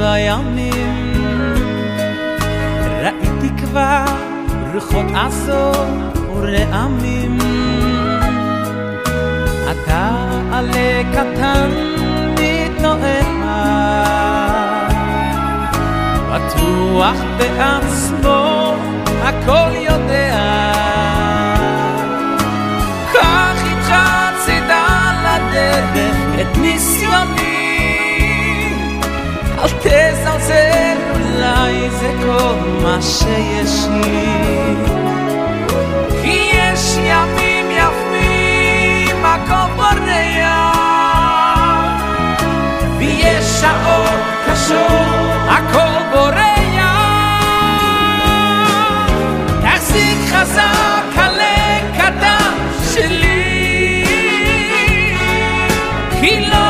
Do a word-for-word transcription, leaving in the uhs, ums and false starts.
הימים ראיתי כבר רוחות עשור ורעמים אתה עלה קטן מתנועע בטוח בעצמו הכל יודע קח איתך צידה לדרך את ניסיוני אל תזלזל אולי זה כל מה שיש לי כי יש ימים יפים הכל בורח ויש שעות קשות הכל בורח תחזיק חזק עלה קטן שלי כי לא